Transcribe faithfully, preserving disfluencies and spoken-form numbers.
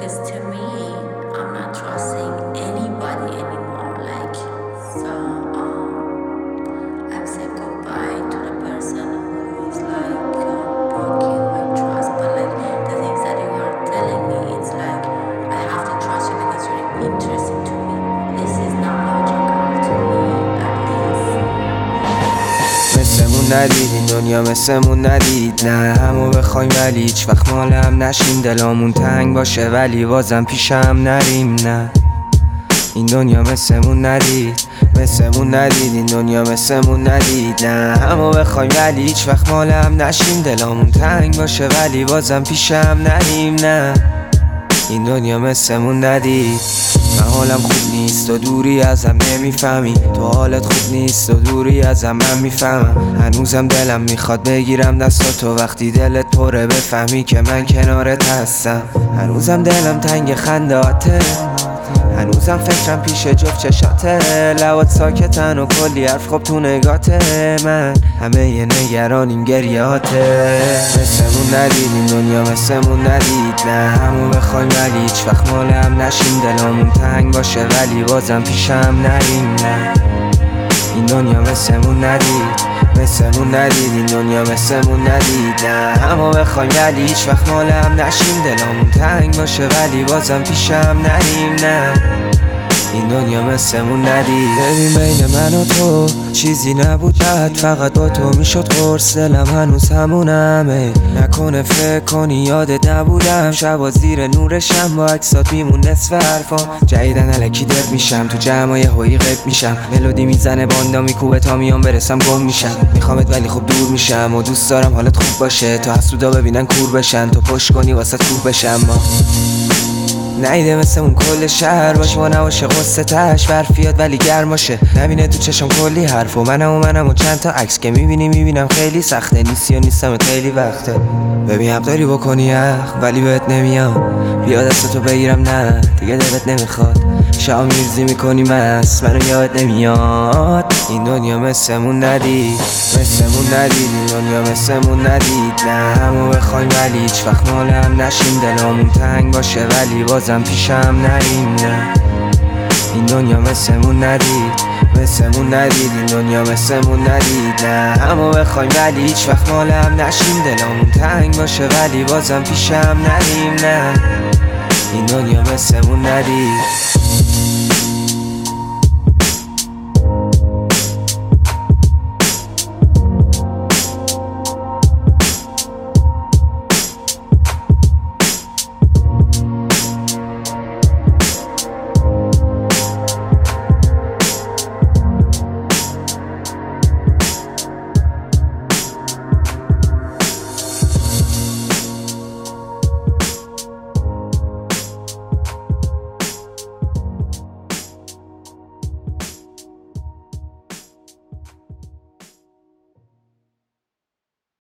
Cause to me, I'm not trusting anybody anymore. Like, so um, I've said goodbye to the person who is like uh, broken my trust. But like the things that you are telling me, it's like I have to trust you because you're interesting to me. This is not logical to me, at least. مثلمون ندید این دنیا مثلمون ندید، نه همو بخوایم ولی هیچ وقت مالم نشیم. دلامون تنگ باشه ولی بازم پیشم نریم. نه این دنیا مثلمون ندید، مثلمون ندید، این دنیا مثلمون ندید، نه همو بخوایم ولی هیچ وقت مالم نشیم. دلامون تنگ باشه ولی بازم پیشم نریم. نه این دنیا مثلمون ندید. من حالم خوب نیست و دوری ازم نمیفهمی، تو حالت خوب نیست و دوری ازم من میفهمم. هنوزم دلم میخواد بگیرم دستاتو وقتی دلت پره، بفهمی که من کنارت هستم. هنوزم دلم تنگ خنداته، هنوزم فکرم پیش جفت چشاته. لبات ساکتن و کلی حرف خوب تو نگاته، من همه ی نگرانیم گریاته. مثلمون ندید این دنیا مثلمون ندید، نه همو بخوایم ولی هیچ وقت مالم نشیم. دلامون تنگ باشه ولی بازم پیشم نریم. نه این دنیا مثلمون ندید، مثلمون ندید، این دنیا مثلمون ندید، نه همو بخوایم ولی هیچ وقت مالم نشیم. دلامون تنگ باشه ولی بازم پیشم نریم. نه این دنیا مثلمون ندید. ببین بین من و تو چیزی نبود بعد، فقط با تو میشد قرص. دلم هنوز همونمه، نکنه فکر کنی یادت نبودم. شبا زیر نورشم با عکسات میمون نصف حرفام. جدیدن الکی درد میشم تو جمعای هویی غیب میشم. ملودی میزنه باندا میکوبه تا میام برسم گم میشم. میخوامت ولی خب دور میشم و دوست دارم حالت خوب باشه. تو حسودا ببینن کور بشن، تو پشت کنی واسه کوه بشم. ما نیده مثل اون کل شهر باشه، ما نباشه قصه تش برفیاد ولی گرم باشه. نبینه تو چشم کلی حرف و منم و منم و چند تا عکس که میبینی میبینم خیلی سخته. نیستی و نیستم خیلی وقته. ببین حق داری بکنی حق ولی بهت نمیام. بیا دستتو بگیرم نه دیگه دلت نمیخواد. شام میرزی میکنی مست منو یاد نمیاد. این دنیا مثلمون ندید، مثلمون ندید، این دنیا مثلمون ندید، نه همو بخوایم ولی هیچ وقت مالم نشیم. دلامون تنگ باشه ولی بازم پیشم نریم. نه این دنیا مثلمون ندید، مثلمون ندید، این دنیا مثلمون ندید، نه همو بخوایم ولی هیچ وقت مالم نشیم. دلامون تنگ باشه ولی بازم پیشم نریم. نه این دنیا مثلمون ندید.